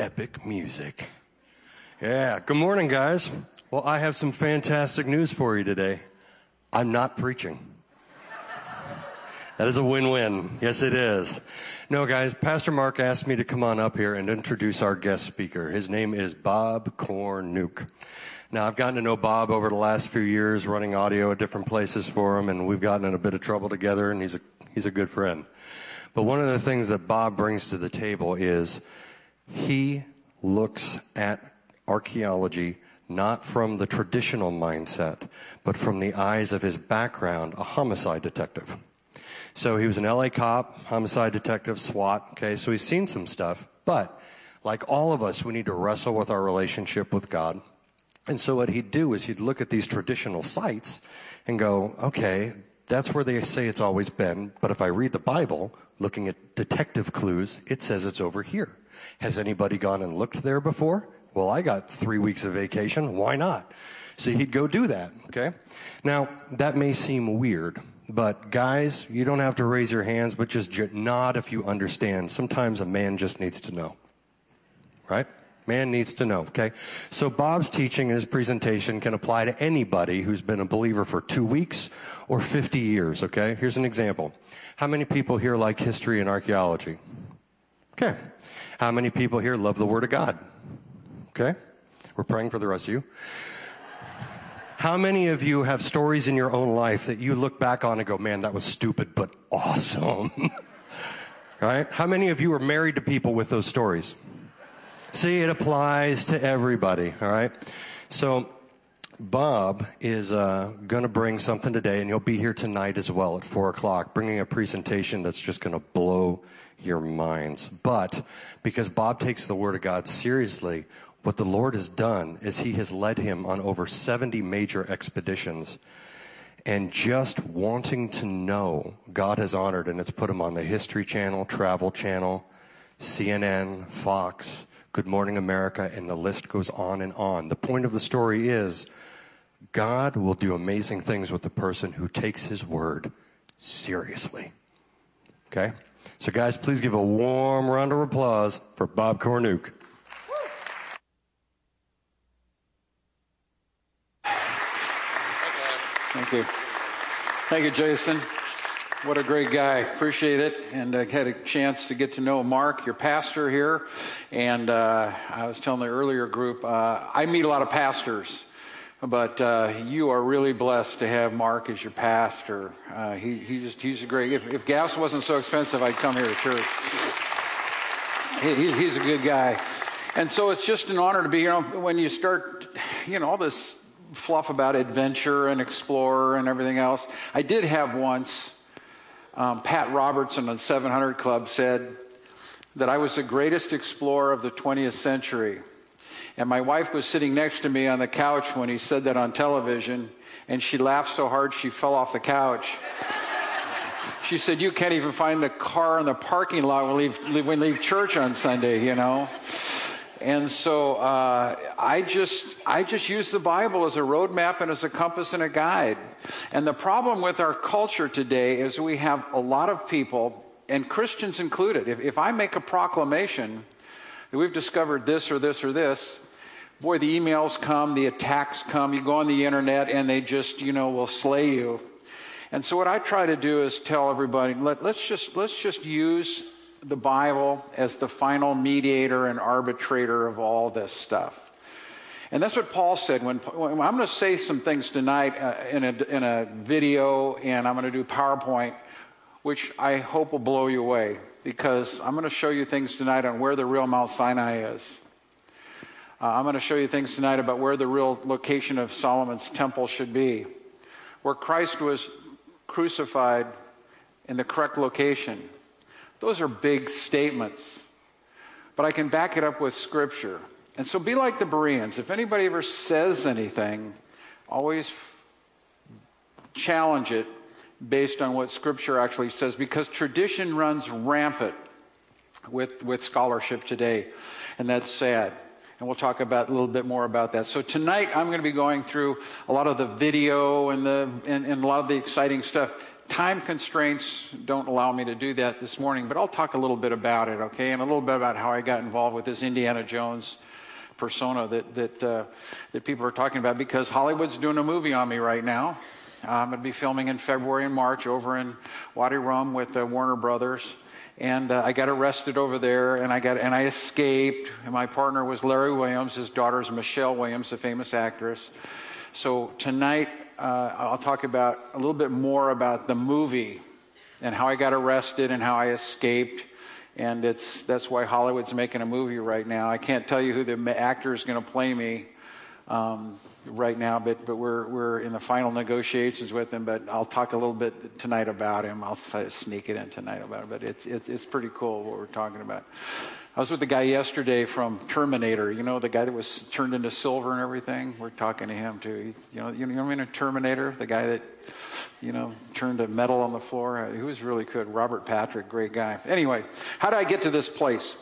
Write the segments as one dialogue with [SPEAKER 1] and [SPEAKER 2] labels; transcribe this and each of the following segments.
[SPEAKER 1] epic music. Yeah, good morning, guys. Well, I have some fantastic news for you today. I'm not preaching. That is a win-win. Yes, it is. No, guys, Pastor Mark asked me to come on up here and introduce our guest speaker. His name is Bob Cornuke. Now, I've gotten to know Bob over the last few years, running audio at different places for him, and we've gotten in a bit of trouble together, and he's a good friend. But one of the things that Bob brings to the table is he looks at archaeology not from the traditional mindset, but from the eyes of his background, a homicide detective. So he was an LA cop, homicide detective, SWAT, okay, so he's seen some stuff. But like all of us, we need to wrestle with our relationship with God. And so what he'd do is he'd look at these traditional sites and go, okay, that's where they say it's always been, but if I read the Bible, looking at detective clues, it says it's over here. Has anybody gone and looked there before? Well, I got 3 weeks of vacation. Why not? So he'd go do that, okay? Now, that may seem weird, but guys, you don't have to raise your hands, but just nod if you understand. Sometimes a man just needs to know, right? Man needs to know, okay? So Bob's teaching and his presentation can apply to anybody who's been a believer for 2 weeks or 50 years, okay? Here's an example. How many people here like history and archaeology? Okay. How many people here love the Word of God? Okay? We're praying for the rest of you. How many of you have stories in your own life that you look back on and go, man, that was stupid, but awesome? Right? How many of you are married to people with those stories? See, it applies to everybody, all right? So Bob is going to bring something today, and he'll be here tonight as well at 4 o'clock, bringing a presentation that's just going to blow your minds. But because Bob takes the Word of God seriously, what the Lord has done is he has led him on over 70 major expeditions. And just wanting to know, God has honored, and it's put him on the History Channel, Travel Channel, CNN, Fox, Good Morning America, and the list goes on and on. The point of the story is God will do amazing things with the person who takes his word seriously. Okay? So guys, please give a warm round of applause for Bob Cornuke.
[SPEAKER 2] Thank you. Thank you, Jason. What a great guy. Appreciate it. And I had a chance to get to know Mark, your pastor here. And I was telling the earlier group, I meet a lot of pastors, but you are really blessed to have Mark as your pastor. He's a great, if gas wasn't so expensive, I'd come here to church. He's a good guy. And so it's just an honor to be here. When you start, all this fluff about adventure and explorer and everything else. I did have once, Pat Robertson on 700 Club said that I was the greatest explorer of the 20th century. And my wife was sitting next to me on the couch when he said that on television, and she laughed so hard she fell off the couch. She said, you can't even find the car in the parking lot when we leave church on Sunday, And so I just use the Bible as a roadmap and as a compass and a guide. And the problem with our culture today is we have a lot of people, and Christians included. If I make a proclamation that we've discovered this or this or this, boy, the emails come, the attacks come. You go on the internet and they just, will slay you. And so what I try to do is tell everybody, let's just use the Bible as the final mediator and arbitrator of all this stuff. And that's what Paul said. When I'm going to say some things tonight in a video, and I'm going to do PowerPoint, which I hope will blow you away, because I'm going to show you things tonight on where the real Mount Sinai is. I'm going to show you things tonight about where the real location of Solomon's temple should be, where Christ was crucified in the correct location. Those are big statements, but I can back it up with Scripture. And so be like the Bereans. If anybody ever says anything, always challenge it based on what Scripture actually says, because tradition runs rampant with scholarship today, and that's sad. And we'll talk about a little bit more about that. So tonight I'm going to be going through a lot of the video and a lot of the exciting stuff. time constraints don't allow me to do that this morning, but I'll talk a little bit about it, okay? And a little bit about how I got involved with this Indiana Jones persona that people are talking about, because Hollywood's doing a movie on me right now. I'm going to be filming in February and March over in Wadi Rum with Warner Brothers. And I got arrested over there, and I escaped. And my partner was Larry Williams. His daughter's Michelle Williams, the famous actress. So tonight, I'll talk about a little bit more about the movie and how I got arrested and how I escaped. And that's why Hollywood's making a movie right now. I can't tell you who the actor is going to play me right now, but we're in the final negotiations with him. But I'll talk a little bit tonight about him. I'll try to sneak it in tonight about it. But it's pretty cool what we're talking about. I was with the guy yesterday from Terminator. You know, the guy that was turned into silver and everything. We're talking to him too. You know what I mean? Terminator, the guy that turned to metal on the floor. He was really good. Robert Patrick, great guy. Anyway, how did I get to this place?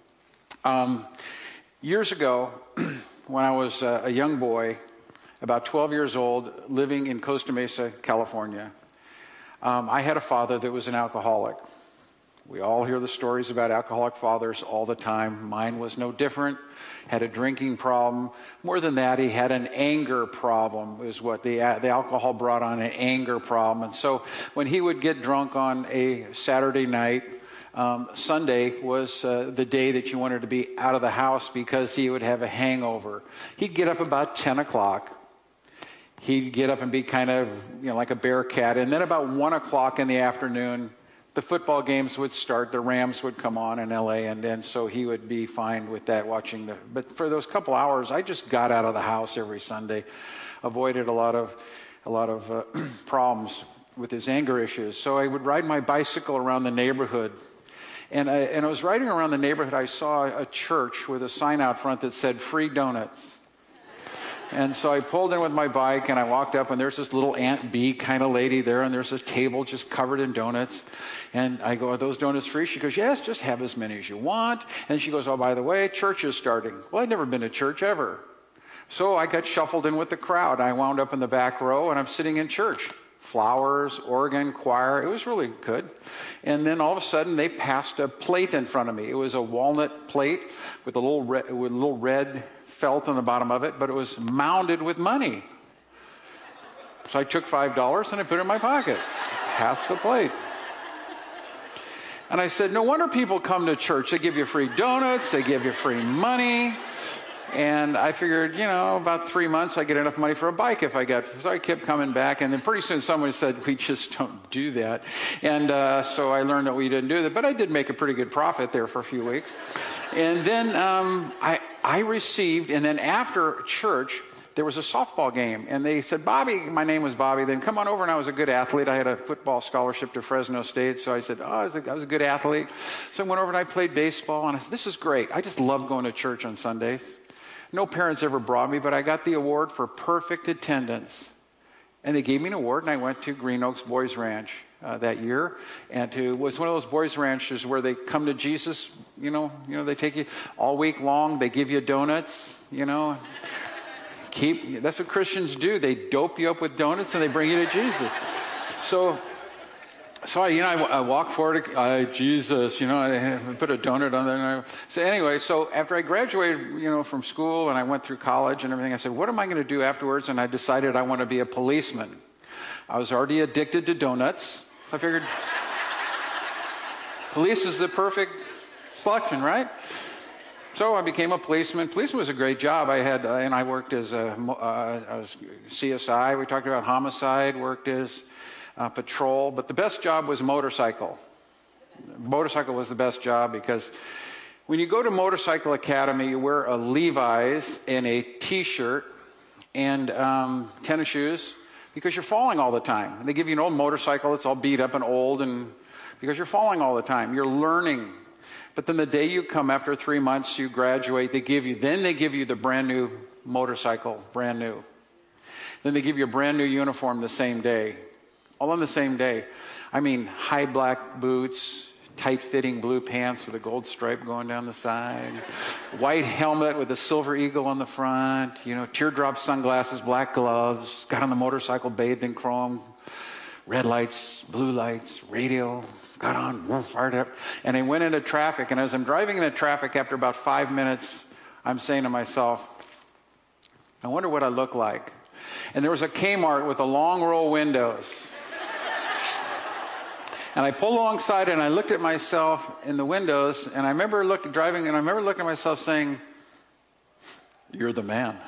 [SPEAKER 2] Years ago, when I was a young boy, about 12 years old, living in Costa Mesa, California, I had a father that was an alcoholic. We all hear the stories about alcoholic fathers all the time. Mine was no different. Had a drinking problem. More than that, he had an anger problem, is what the alcohol brought on, an anger problem. And so when he would get drunk on a Saturday night, Sunday was the day that you wanted to be out of the house because he would have a hangover. He'd get up about 10 o'clock. He'd get up and be kind of, like a bear cat. And then about 1 o'clock in the afternoon, the football games would start. The Rams would come on in L.A., and so he would be fine with that, watching But for those couple hours, I just got out of the house every Sunday, avoided a lot of problems with his anger issues. So I would ride my bicycle around the neighborhood. And I was riding around the neighborhood. I saw a church with a sign out front that said "Free Donuts." And so I pulled in with my bike, and I walked up, and there's this little Aunt Bee kind of lady there, and there's a table just covered in donuts. And I go, "Are those donuts free?" She goes, "Yes, just have as many as you want." And she goes, "Oh, by the way, church is starting." Well, I'd never been to church ever. So I got shuffled in with the crowd. I wound up in the back row, and I'm sitting in church. Flowers, organ, choir. It was really good. And then all of a sudden, they passed a plate in front of me. It was a walnut plate with a little red felt on the bottom of it, but it was mounded with money. So I took $5 and I put it in my pocket. Passed the plate. And I said, no wonder people come to church. They give you free donuts. They give you free money. And I figured, about 3 months, I get enough money for a bike so I kept coming back. And then pretty soon someone said, we just don't do that. And so I learned that we didn't do that. But I did make a pretty good profit there for a few weeks. And then I received, and then after church, there was a softball game. And they said, Bobby, my name was Bobby, then come on over. And I was a good athlete. I had a football scholarship to Fresno State. So I said, I was a good athlete. So I went over and I played baseball. And I said, this is great. I just love going to church on Sundays. No parents ever brought me, but I got the award for perfect attendance. And they gave me an award, and I went to Green Oaks Boys Ranch that year. And it was one of those boys ranches where they come to Jesus, they take you all week long. They give you donuts, That's what Christians do. They dope you up with donuts, and they bring you to Jesus. So I walk forward to Jesus, I put a donut on there. So after I graduated, from school, and I went through college and everything, I said, what am I going to do afterwards? And I decided I want to be a policeman. I was already addicted to donuts. I figured police is the perfect selection, right? So I became a policeman. Policeman was a great job. I worked as I was CSI. We talked about homicide, worked as patrol, but the best job was motorcycle. Motorcycle was the best job because when you go to Motorcycle Academy, you wear a Levi's and a T-shirt and tennis shoes because you're falling all the time. And they give you an old motorcycle that's all beat up and old, and because you're falling all the time, you're learning. But then the day you come after 3 months, you graduate, they give you the brand new motorcycle, brand new. Then they give you a brand new uniform the same day. All on the same day. I mean, high black boots, tight-fitting blue pants with a gold stripe going down the side, white helmet with a silver eagle on the front, teardrop sunglasses, black gloves, got on the motorcycle bathed in chrome, red lights, blue lights, radio, got on, fired up, and I went into traffic. And as I'm driving into traffic, after about 5 minutes, I'm saying to myself, I wonder what I look like. And there was a Kmart with a long row of windows. And I pulled alongside and I looked at myself in the windows, and I remember driving, and I remember looking at myself saying, "You're the man."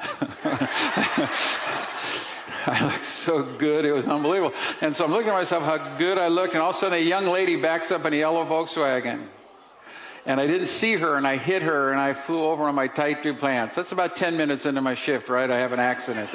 [SPEAKER 2] I looked so good, it was unbelievable. And so I'm looking at myself, how good I looked, and all of a sudden a young lady backs up in a yellow Volkswagen. And I didn't see her, and I hit her, and I flew over on my tight tube pants. That's about 10 minutes into my shift, right? I have an accident.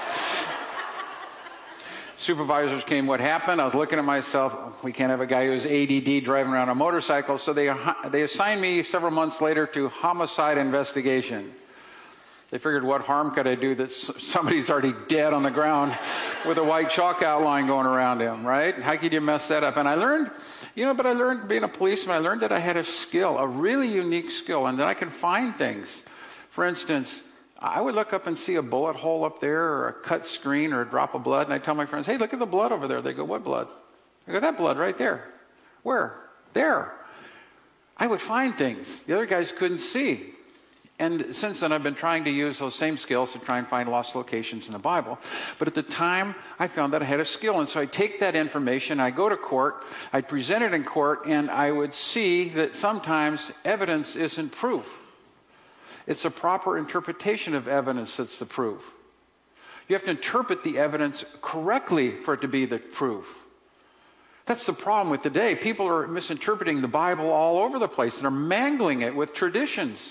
[SPEAKER 2] Supervisors came, what happened? I was looking at myself, we can't have a guy who's ADD driving around a motorcycle, so they assigned me several months later to homicide investigation. They figured, what harm could I do that somebody's already dead on the ground with a white chalk outline going around him, right? How could you mess that up? And I learned, I learned being a policeman, I learned that I had a skill, a really unique skill, and that I can find things. For instance, I would look up and see a bullet hole up there, or a cut screen, or a drop of blood, and I tell my friends, "Hey, look at the blood over there." They go, "What blood?" I go, "That blood right there." "Where?" "There." I would find things the other guys couldn't see. And since then, I've been trying to use those same skills to try and find lost locations in the Bible. But at the time, I found that I had a skill. And so I'd take that information, I'd go to court, I'd present it in court, and I would see that sometimes evidence isn't proof. It's a proper interpretation of evidence that's the proof. You have to interpret the evidence correctly for it to be the proof. That's the problem with today. People are misinterpreting the Bible all over the place. They're mangling it with traditions.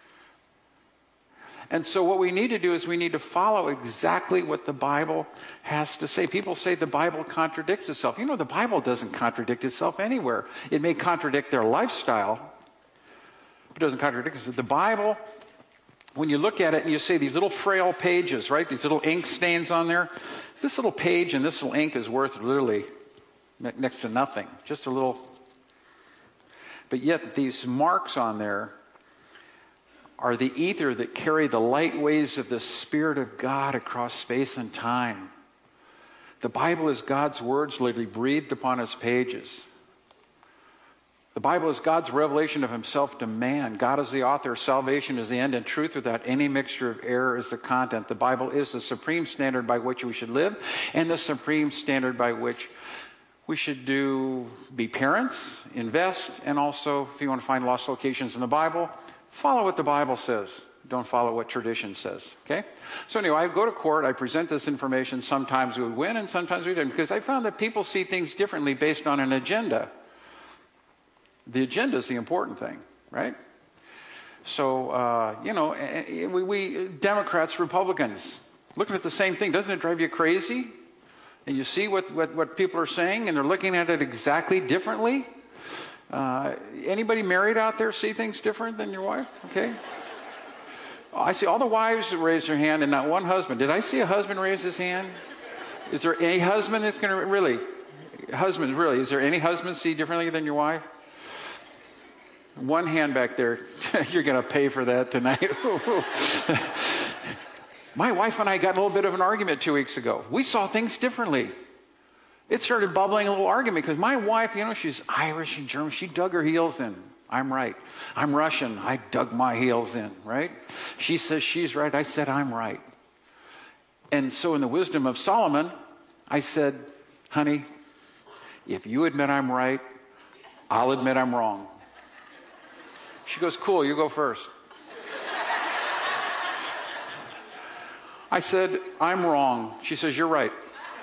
[SPEAKER 2] And so what we need to do is we need to follow exactly what the Bible has to say. People say the Bible contradicts itself. The Bible doesn't contradict itself anywhere. It may contradict their lifestyle, but it doesn't contradict itself. The Bible, when you look at it and you see these little frail pages, right? These little ink stains on there. This little page and this little ink is worth literally next to nothing. Just a little. But yet these marks on there are the ether that carry the light waves of the Spirit of God across space and time. The Bible is God's words literally breathed upon its pages. The Bible is God's revelation of himself to man. God is the author. Salvation is the end, and truth without any mixture of error is the content. The Bible is the supreme standard by which we should live, and the supreme standard by which we should be parents, invest, and also, if you want to find lost locations in the Bible, follow what the Bible says. Don't follow what tradition says. Okay? So anyway, I go to court, I present this information. Sometimes we would win and sometimes we didn't, because I found that people see things differently based on an agenda. The agenda is the important thing, right? So, we Democrats, Republicans, looking at the same thing, doesn't it drive you crazy? And you see what people are saying, and they're looking at it exactly differently. Anybody married out there see things different than your wife? Okay. I see all the wives raise their hand and not one husband. Did I see a husband raise his hand? Is there any husband that's going to is there any husband see differently than your wife? One hand back there. You're going to pay for that tonight. My wife and I got a little bit of an argument 2 weeks ago. We saw things differently. It started bubbling a little argument because my wife, she's Irish and German. She dug her heels in. I'm right. I'm Russian. I dug my heels in, right? She says she's right. I said I'm right. And so in the wisdom of Solomon, I said, honey, if you admit I'm right, I'll admit I'm wrong. She goes, cool, you go first. I said, I'm wrong. She says, you're right.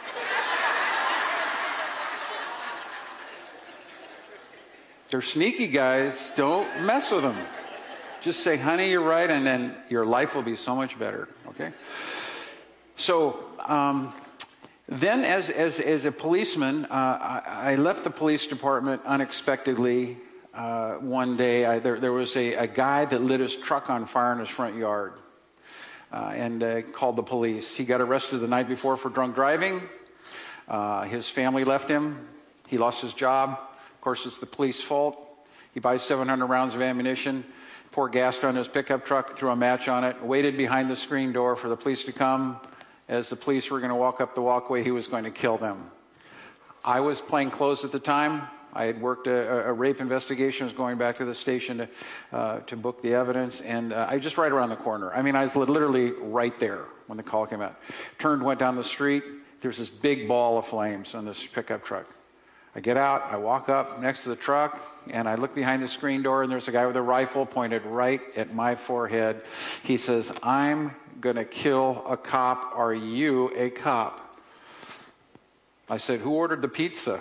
[SPEAKER 2] They're sneaky guys. Don't mess with them. Just say, honey, you're right, and then your life will be so much better. Okay? So then as a policeman, I left the police department unexpectedly one day. There was a guy that lit his truck on fire in his front yard and called the police. He got arrested the night before for drunk driving. His family left him. He lost his job. Of course, it's the police's fault. He buys 700 rounds of ammunition, poured gas on his pickup truck, threw a match on it, waited behind the screen door for the police to come. As the police were going to walk up the walkway, he was going to kill them. I was plain clothes at the time. I had worked a rape investigation. I was going back to the station to book the evidence, and I was just right around the corner. I mean, I was literally right there when the call came out. Turned, went down the street. There's this big ball of flames on this pickup truck. I get out, I walk up next to the truck, and I look behind the screen door, and there's a guy with a rifle pointed right at my forehead. He says, "I'm going to kill a cop. Are you a cop?" I said, "Who ordered the pizza?"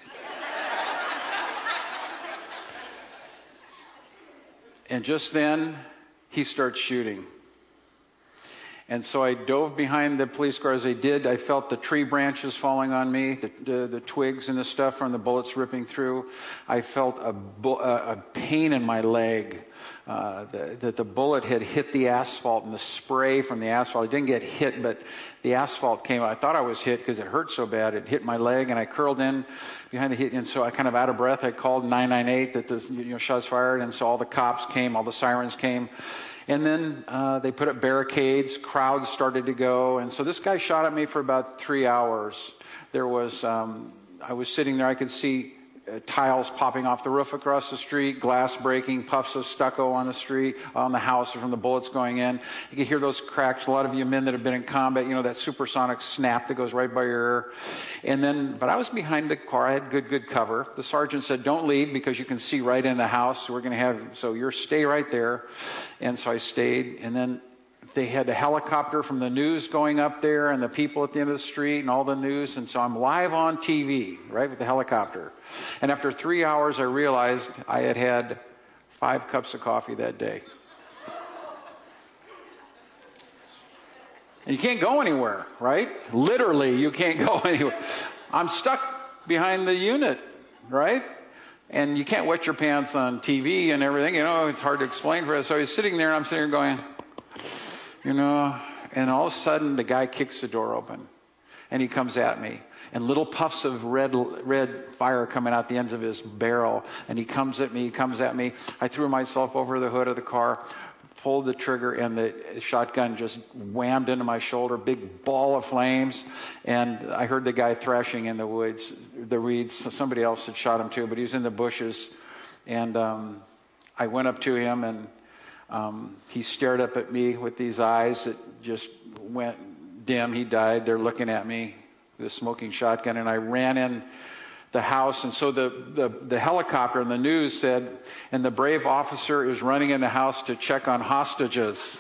[SPEAKER 2] And just then, he starts shooting. And so I dove behind the police car. As I did, I felt the tree branches falling on me, the twigs and the stuff from the bullets ripping through. I felt a pain in my leg. That the bullet had hit the asphalt, and the spray from the asphalt. I didn't get hit, but the asphalt came out. I thought I was hit because it hurt so bad. It hit my leg, and I curled in behind the hit. And so I kind of out of breath, I called 998 that the shots fired. And so all the cops came, all the sirens came. And then they put up barricades, crowds started to go. And so this guy shot at me for about 3 hours. There was, I was sitting there, I could see tiles popping off the roof across the street, glass breaking, puffs of stucco on the street, on the house from the bullets going in. You could hear those cracks. A lot of you men that have been in combat, you know, that supersonic snap that goes right by your ear. And then, but I was behind the car. I had good cover. The sergeant said, "Don't leave because you can see right in the house. We're going to have, so you're stay right there." And so I stayed. And then they had a helicopter from the news going up there, and the people at the end of the street and all the news. And so I'm live on TV, right, with the helicopter. And after 3 hours, I realized I had had 5 cups of coffee that day. And you can't go anywhere, right? Literally, you can't go anywhere. I'm stuck behind the unit, right? And you can't wet your pants on TV and everything. You know, it's hard to explain for us. So I was sitting there, and I'm sitting there going, you know, and all of a sudden, the guy kicks the door open, and he comes at me. And little puffs of red fire coming out the ends of his barrel. And he comes at me. I threw myself over the hood of the car, pulled the trigger, and the shotgun just whammed into my shoulder, big ball of flames. And I heard the guy thrashing in the woods, the reeds. Somebody else had shot him too, but he was in the bushes. And I went up to him, and he stared up at me with these eyes that just went dim. He died. They're looking at me, the smoking shotgun, and I ran in the house. And so the helicopter and the news said, "And the brave officer is running in the house to check on hostages."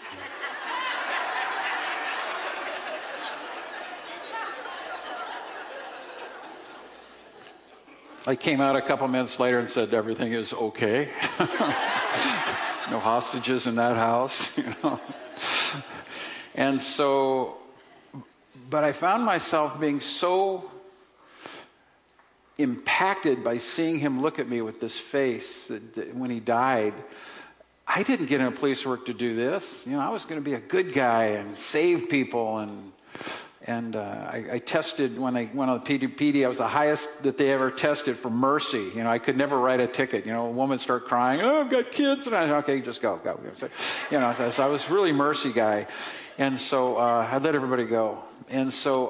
[SPEAKER 2] I came out a couple minutes later and said, "Everything is okay." No hostages in that house, you know. And so, but I found myself being so impacted by seeing him look at me with this face that when he died. I didn't get into police work to do this. You know, I was going to be a good guy and save people. And I tested, when I went on the PD, I was the highest that they ever tested for mercy. You know, I could never write a ticket. You know, a woman start crying, "Oh, I've got kids." And I said, "Okay, just go. So, you know, so I was really mercy guy. And so I let everybody go. And so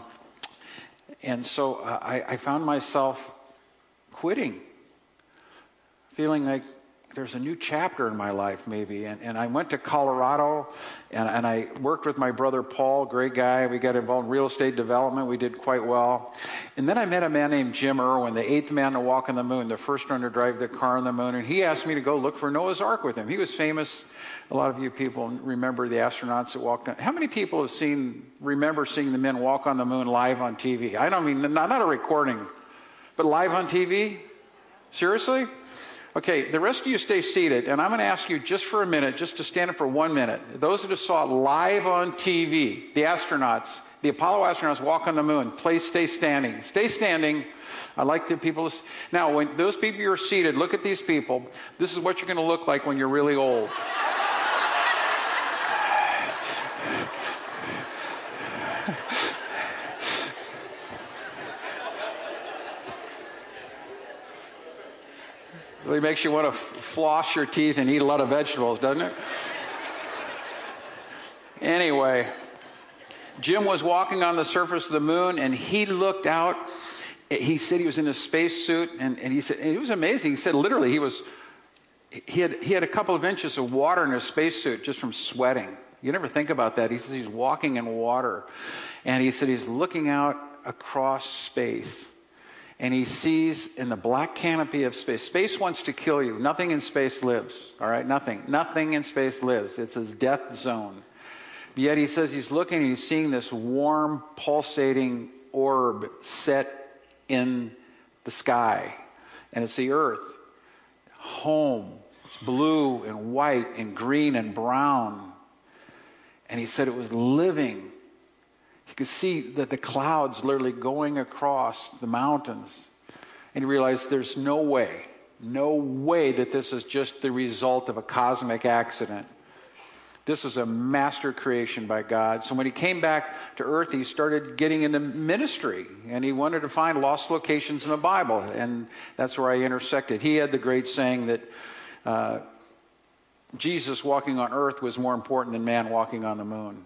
[SPEAKER 2] I found myself quitting, feeling like there's a new chapter in my life maybe. And I went to Colorado, and I worked with my brother Paul, great guy. We got involved in real estate development. We did quite well. And then I met a man named Jim Irwin, the 8th man to walk on the moon, the first one to drive the car on the moon. And he asked me to go look for Noah's Ark with him. He was famous. A lot of you people remember the astronauts that walked on. How many people have remember seeing the men walk on the moon live on TV? I don't mean, not a recording, but live on TV? Seriously? Okay, the rest of you stay seated, and I'm going to ask you just for a minute, just to stand up for 1 minute. Those that saw it live on TV, the astronauts, the Apollo astronauts walk on the moon. Please stay standing. Stay standing. I like the people. Now, when those people are seated, look at these people. This is what you're going to look like when you're really old. Really makes you want to floss your teeth and eat a lot of vegetables, doesn't it? Anyway, Jim was walking on the surface of the moon, and he looked out he said he was in a spacesuit, and he said, and it was amazing. He said literally he had a couple of inches of water in his spacesuit just from sweating. You never think about that. He says he's walking in water. And he said he's looking out across space. And he sees in the black canopy of space. Space wants to kill you. Nothing in space lives. All right? Nothing. Nothing in space lives. It's his death zone. But yet he says he's looking and he's seeing this warm, pulsating orb set in the sky. And it's the Earth. Home. It's blue and white and green and brown. And he said it was living. He could see that the clouds literally going across the mountains. And he realized there's no way that this is just the result of a cosmic accident. This is a master creation by God. So when he came back to earth, he started getting into ministry. And he wanted to find lost locations in the Bible. And that's where I intersected. He had the great saying that Jesus walking on earth was more important than man walking on the moon.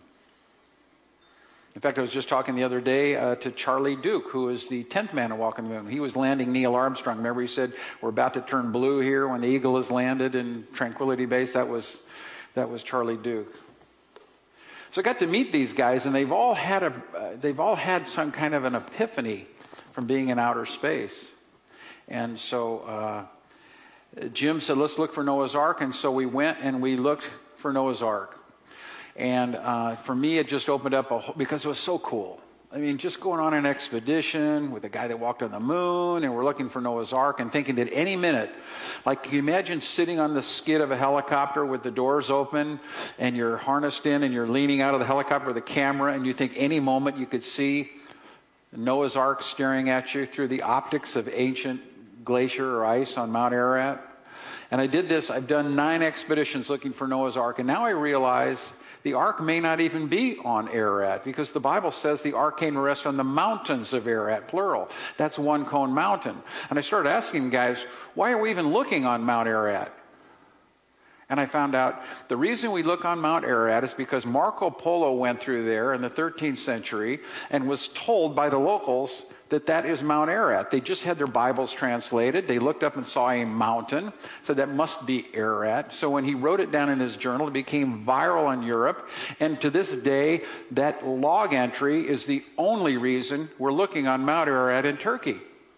[SPEAKER 2] In fact, I was just talking the other day to Charlie Duke, who is the 10th man to walk on the moon. He was landing Neil Armstrong. Remember he said, we're about to turn blue here when the Eagle has landed in Tranquility Base? That was Charlie Duke. So I got to meet these guys, and they've all had some kind of an epiphany from being in outer space. And so Jim said, let's look for Noah's Ark. And so we went and we looked for Noah's Ark. And for me, it just opened up because it was so cool. I mean, just going on an expedition with a guy that walked on the moon, and we're looking for Noah's Ark and thinking that any minute, like, can you imagine sitting on the skid of a helicopter with the doors open and you're harnessed in and you're leaning out of the helicopter with a camera, and you think any moment you could see Noah's Ark staring at you through the optics of ancient glacier or ice on Mount Ararat. And I did this. I've done 9 expeditions looking for Noah's Ark, and now I realize the ark may not even be on Ararat, because the Bible says the ark came to rest on the mountains of Ararat, plural. That's one cone mountain. And I started asking guys, why are we even looking on Mount Ararat? And I found out the reason we look on Mount Ararat is because Marco Polo went through there in the 13th century and was told by the locals that that is Mount Ararat. They just had their Bibles translated. They looked up and saw a mountain, so that must be Ararat. So when he wrote it down in his journal, it became viral in Europe. And to this day, that log entry is the only reason we're looking on Mount Ararat in Turkey.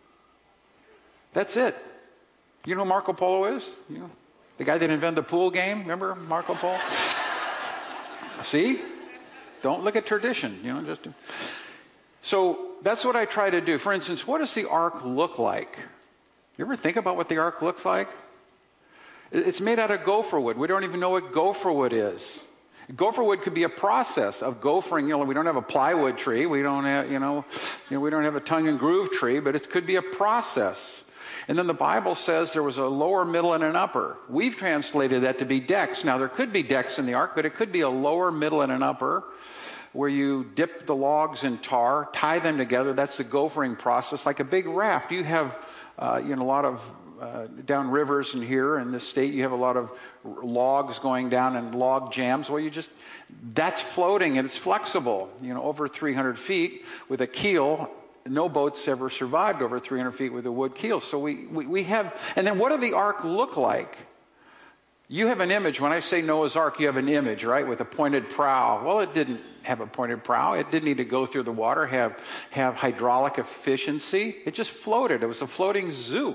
[SPEAKER 2] That's it. You know who Marco Polo is? You know, the guy that invented the pool game. Remember Marco Polo? See? Don't look at tradition. You know, just... So that's what I try to do. For instance, what does the ark look like? You ever think about what the ark looks like? It's made out of gopher wood. We don't even know what gopher wood is. Gopher wood could be a process of gophering. You know, we don't have a plywood tree. We don't have, we don't have a tongue and groove tree, but it could be a process. And then the Bible says there was a lower, middle, and an upper. We've translated that to be decks. Now, there could be decks in the ark, but it could be a lower, middle, and an upper, where you dip the logs in tar, tie them together. That's the gophering process, like a big raft. You have, a lot of down rivers and here in this state, you have a lot of logs going down and log jams. Well, that's floating and it's flexible, over 300 feet with a keel. No boats ever survived over 300 feet with a wood keel. So we have, and then what did the ark look like? You have an image. When I say Noah's Ark, you have an image, right, with a pointed prow. Well, it didn't have a pointed prow. It didn't need to go through the water, have hydraulic efficiency. It just floated. It was a floating zoo.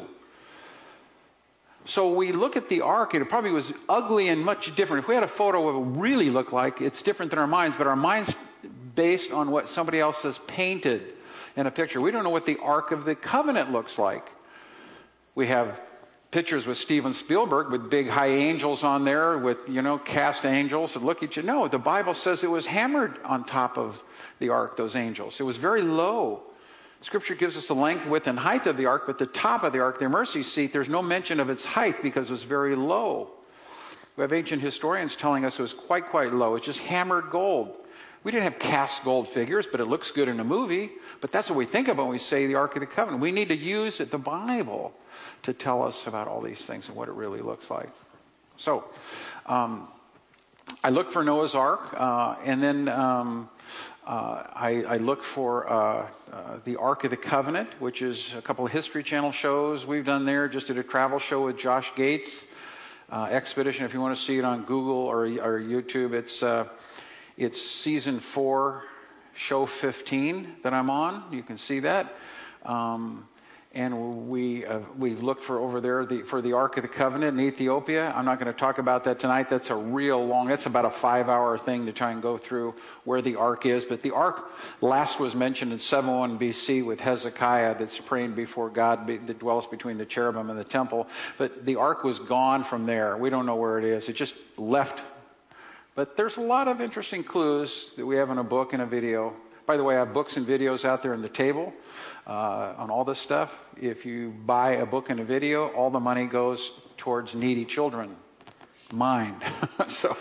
[SPEAKER 2] So we look at the ark, and it probably was ugly and much different. If we had a photo of what it would really look like, it's different than our minds, but our minds based on what somebody else has painted in a picture. We don't know what the Ark of the Covenant looks like. We have pictures with Steven Spielberg with big high angels on there with, cast angels that look at you. No, the Bible says it was hammered on top of the ark, those angels. It was very low. Scripture gives us the length, width, and height of the ark, but the top of the ark, the mercy seat, there's no mention of its height because it was very low. We have ancient historians telling us it was quite low. It's just hammered gold. We didn't have cast gold figures, but it looks good in a movie. But that's what we think of when we say the Ark of the Covenant. We need to use the Bible to tell us about all these things and what it really looks like. So, I looked for Noah's Ark, and then I look for the Ark of the Covenant, which is a couple of History Channel shows we've done there. Just did a travel show with Josh Gates. Expedition, if you want to see it on Google or YouTube, it's season 4, show 15 that I'm on. You can see that. And we've looked for over there for the Ark of the Covenant in Ethiopia. I'm not going to talk about that tonight. That's that's about a 5-hour thing to try and go through where the Ark is. But the Ark last was mentioned in 701 BC with Hezekiah, that's praying before God that dwells between the cherubim and the temple. But the Ark was gone from there. We don't know where it is. It just left. But there's a lot of interesting clues that we have in a book and a video. By the way, I have books and videos out there on the table. On all this stuff. If you buy a book and a video, all the money goes towards needy children. Mine. So,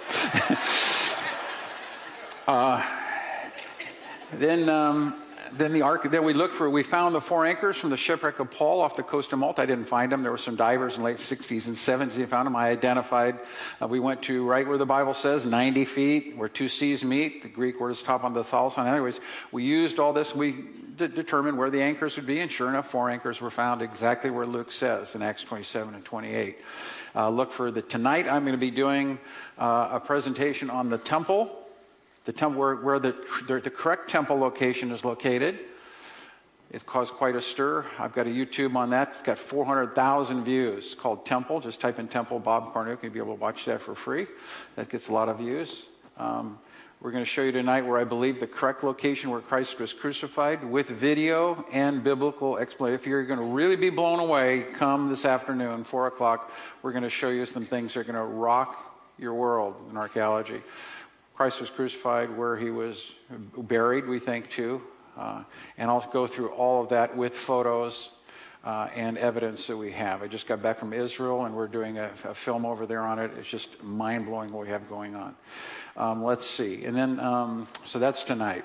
[SPEAKER 2] then the Ark. Then we found the 4 anchors from the shipwreck of Paul off the coast of Malta. I didn't find them. There were some divers in the late 60s and 70s. They found them. I identified. We went to right where the Bible says, 90 feet, where 2 seas meet. The Greek word is top on the thalasson. Anyways, we used all this. We determined where the anchors would be, and sure enough, 4 anchors were found exactly where Luke says in Acts 27 and 28. Tonight I'm going to be doing a presentation on the temple. The temple where the correct temple location is located. It's caused quite a stir. I've got a YouTube on that. It's got 400,000 views. It's called Temple. Just type in Temple Bob Cornuke. You'll be able to watch that for free. That gets a lot of views. We're going to show you tonight where I believe the correct location where Christ was crucified with video and biblical explanation. If you're going to really be blown away, come this afternoon, 4 o'clock. We're going to show you some things that are going to rock your world in archaeology. Christ was crucified, where he was buried, we think, too. And I'll go through all of that with photos and evidence that we have. I just got back from Israel, and we're doing a film over there on it. It's just mind-blowing what we have going on. Let's see. And then, so that's tonight.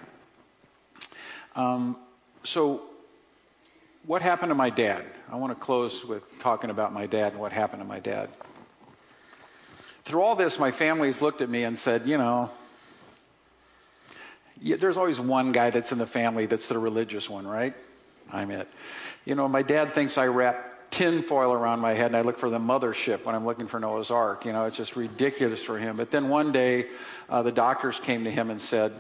[SPEAKER 2] So what happened to my dad? I want to close with talking about my dad and what happened to my dad. Through all this, my family's looked at me and said, there's always one guy that's in the family that's the religious one, right? I'm it. My dad thinks I wrap tin foil around my head and I look for the mothership when I'm looking for Noah's Ark. It's just ridiculous for him. But then one day, the doctors came to him and said,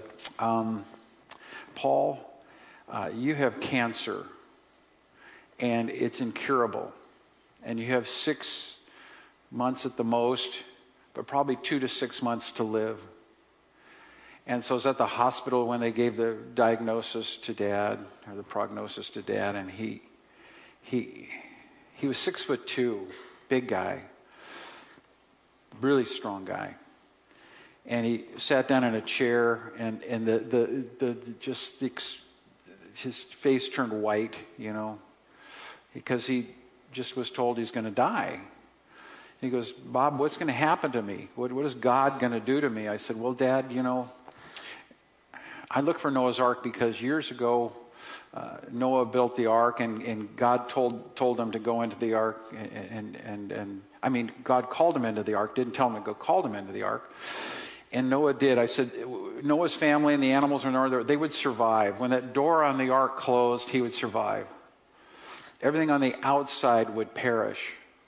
[SPEAKER 2] Paul, you have cancer and it's incurable. And you have 6 months at the most, but probably 2 to 6 months to live. And so I was at the hospital when they gave the diagnosis to Dad, or the prognosis to Dad, and he was 6'2", big guy, really strong guy. And he sat down in a chair, and his face turned white, because he just was told he's going to die. He goes, Bob, what's going to happen to me? What is God going to do to me? I said, well, Dad, I look for Noah's Ark because years ago, Noah built the ark, and God told him to go into the ark, and God called him into the ark, didn't tell him to go, called him into the ark, and Noah did. I said, Noah's family and the animals in there, they would survive. When that door on the ark closed, he would survive. Everything on the outside would perish.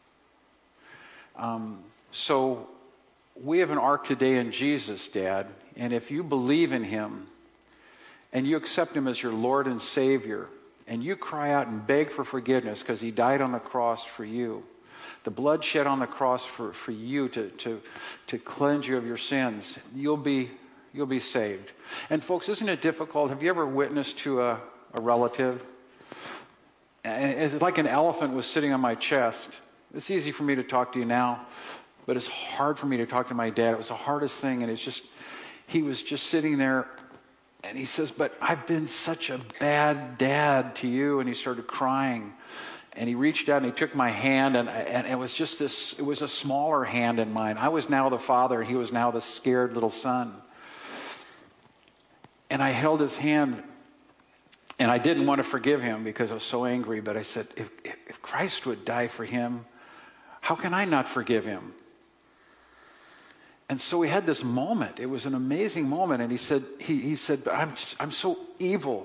[SPEAKER 2] So we have an ark today in Jesus, Dad, and if you believe in him and you accept him as your Lord and Savior, and you cry out and beg for forgiveness because he died on the cross for you, the blood shed on the cross for you to cleanse you of your sins, you'll be saved. And folks, isn't it difficult? Have you ever witnessed to a relative? And it's like an elephant was sitting on my chest. It's easy for me to talk to you now, but it's hard for me to talk to my dad. It was the hardest thing, and he was just sitting there, and he says, but I've been such a bad dad to you, and he started crying, and he reached out and he took my hand, and it was just this, it was a smaller hand in mine. I was now the father, he was now the scared little son. And I held his hand, and I didn't want to forgive him because I was so angry, but I said, if Christ would die for him, how can I not forgive him? And so we had this moment. It was an amazing moment. And he said, but I'm so evil.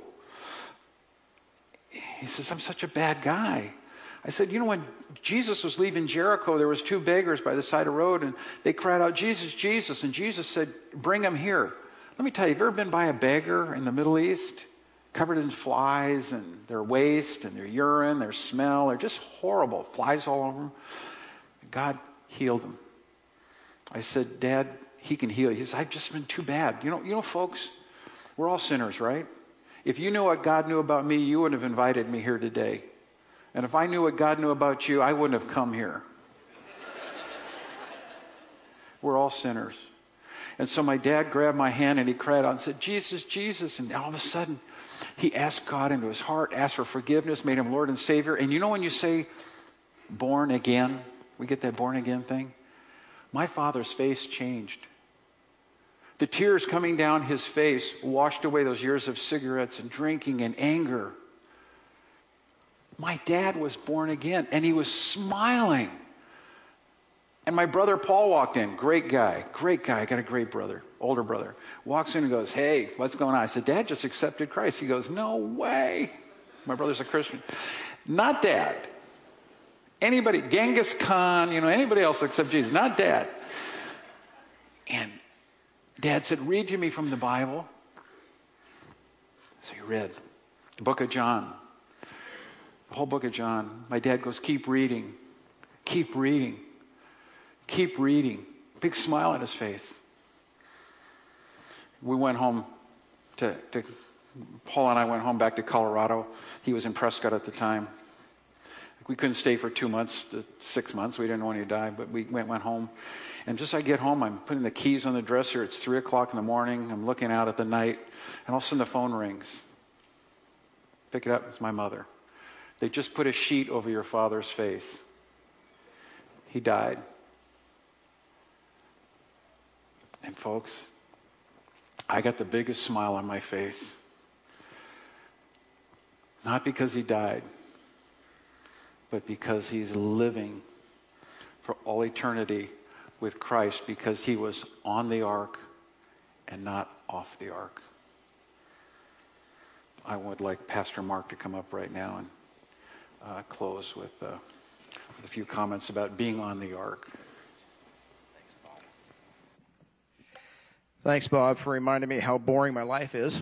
[SPEAKER 2] He says, I'm such a bad guy. I said, when Jesus was leaving Jericho, there was 2 beggars by the side of the road, and they cried out, Jesus, Jesus. And Jesus said, bring him here. Let me tell you, have you ever been by a beggar in the Middle East? Covered in flies and their waste and their urine, their smell. They're just horrible. Flies all over them. God healed them. I said, Dad, he can heal you. He said, I've just been too bad. You know, folks, we're all sinners, right? If you knew what God knew about me, you wouldn't have invited me here today. And if I knew what God knew about you, I wouldn't have come here. We're all sinners. And so my dad grabbed my hand and he cried out and said, Jesus, Jesus. And all of a sudden, he asked God into his heart, asked for forgiveness, made him Lord and Savior. And you know when you say born again, we get that born again thing? My father's face changed. The tears coming down his face washed away those years of cigarettes and drinking and anger. My dad was born again, and he was smiling. And my brother Paul walked in. Great guy. I got a great brother, older brother. Walks in and goes, hey, what's going on? I said, Dad just accepted Christ. He goes, no way. My brother's a Christian. Not Dad. Anybody, Genghis Khan, anybody else except Jesus. Not Dad. And Dad said, read to me from the Bible. So he read the book of John. The whole book of John. My dad goes, keep reading. Keep reading. Keep reading. Big smile on his face. We went home Paul and I went home back to Colorado. He was in Prescott at the time. We couldn't stay for 2 months to 6 months. We didn't want to die, but we went home. And just as I get home, I'm putting the keys on the dresser. It's 3 o'clock in the morning. I'm looking out at the night, and all of a sudden the phone rings. Pick it up. It's my mother. They just put a sheet over your father's face. He died. And folks, I got the biggest smile on my face. Not because he died, but because he's living for all eternity with Christ, because he was on the ark and not off the ark. I would like Pastor Mark to come up right now and close with a few comments about being on the ark.
[SPEAKER 3] Thanks, Bob, for reminding me how boring my life is.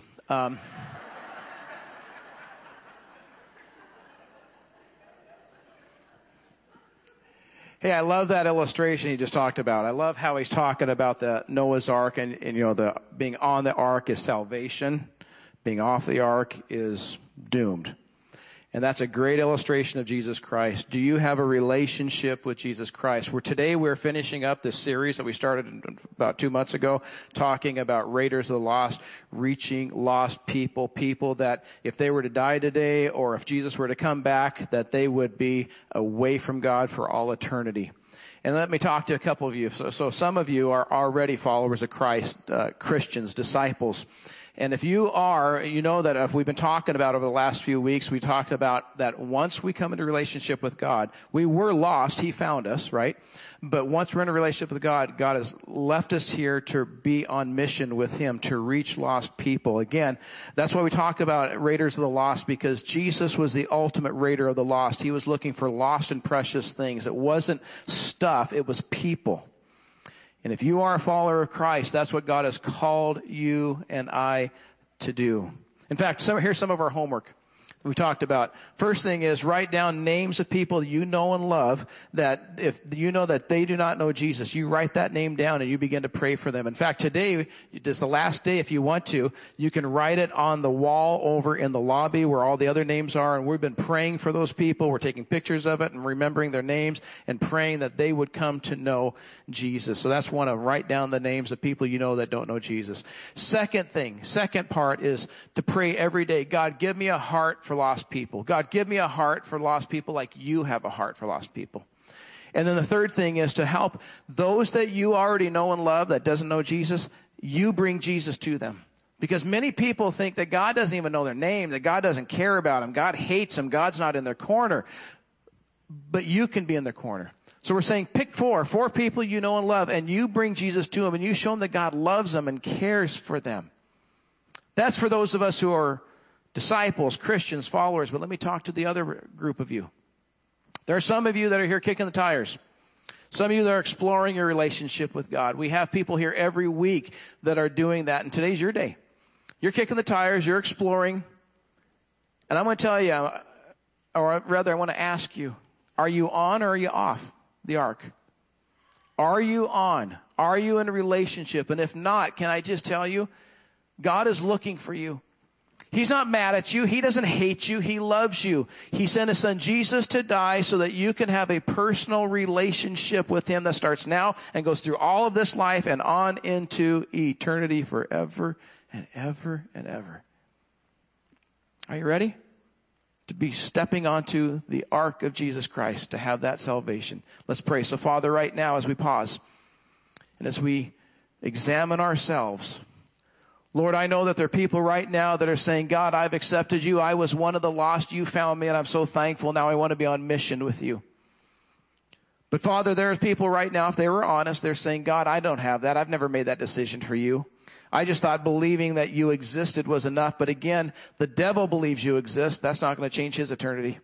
[SPEAKER 3] Hey, I love that illustration he just talked about. I love how he's talking about the Noah's Ark, and the being on the ark is salvation. Being off the ark is doomed. And that's a great illustration of Jesus Christ. Do you have a relationship with Jesus Christ? Today we're finishing up this series that we started about 2 months ago, talking about Raiders of the Lost, reaching lost people that if they were to die today or if Jesus were to come back, that they would be away from God for all eternity. And let me talk to a couple of you. So some of you are already followers of Christ, Christians, disciples. And if you are, you know that if we've been talking about over the last few weeks, we talked about that once we come into relationship with God, we were lost. He found us, right? But once we're in a relationship with God, God has left us here to be on mission with him, to reach lost people. Again, that's why we talk about Raiders of the Lost, because Jesus was the ultimate raider of the lost. He was looking for lost and precious things. It wasn't stuff, it was people. And if you are a follower of Christ, that's what God has called you and I to do. In fact, here's some of our homework we talked about. First thing is write down names of people you know and love that if you know that they do not know Jesus, you write that name down and you begin to pray for them. In fact, today is the last day. If you want to, you can write it on the wall over in the lobby where all the other names are. And we've been praying for those people. We're taking pictures of it and remembering their names and praying that they would come to know Jesus. So that's one of write down the names of people you know that don't know Jesus. Second part is to pray every day. God, give me a heart for lost people. God, give me a heart for lost people like you have a heart for lost people. And then the third thing is to help those that you already know and love that doesn't know Jesus, you bring Jesus to them. Because many people think that God doesn't even know their name, that God doesn't care about them, God hates them, God's not in their corner. but you can be in the corner. So we're saying pick four people you know and love, and you bring Jesus to them, and you show them that God loves them and cares for them. That's for those of us who are disciples, Christians, followers, but let me talk to the other group of you. There are some of you that are here kicking the tires. Some of you that are exploring your relationship with God. We have people here every week that are doing that, and today's your day. You're kicking the tires, you're exploring, and I'm going to tell you, or rather I want to ask you, are you on or are you off the ark? Are you on? Are you in a relationship? And if not, can I just tell you, God is looking for you. He's not mad at you. He doesn't hate you. He loves you. He sent his son Jesus to die so that you can have a personal relationship with him that starts now and goes through all of this life and on into eternity forever and ever and ever. Are you ready to be stepping onto the ark of Jesus Christ to have that salvation? Let's pray. So, Father, right now as we pause and as we examine ourselves, Lord, I know that there are people right now that are saying, God, I've accepted you. I was one of the lost. You found me, and I'm so thankful. Now I want to be on mission with you. But, Father, there are people right now, if they were honest, they're saying, God, I don't have that. I've never made that decision for you. I just thought believing that you existed was enough. But again, the devil believes you exist. That's not going to change his eternity.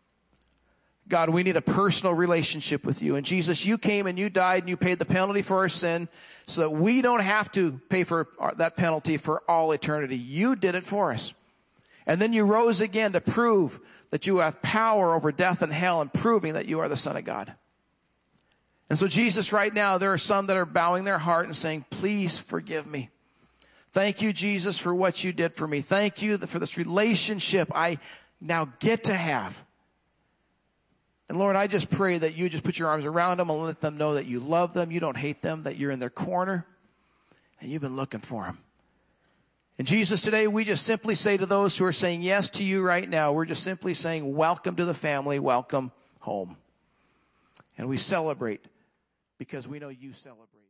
[SPEAKER 3] God, we need a personal relationship with you. And Jesus, you came and you died and you paid the penalty for our sin so that we don't have to pay for that penalty for all eternity. You did it for us. And then you rose again to prove that you have power over death and hell and proving that you are the Son of God. And so Jesus, right now, there are some that are bowing their heart and saying, please forgive me. Thank you, Jesus, for what you did for me. Thank you for this relationship I now get to have. And Lord, I just pray that you just put your arms around them and let them know that you love them, you don't hate them, that you're in their corner, and you've been looking for them. And Jesus, today we just simply say to those who are saying yes to you right now, we're just simply saying, welcome to the family, welcome home. And we celebrate because we know you celebrate.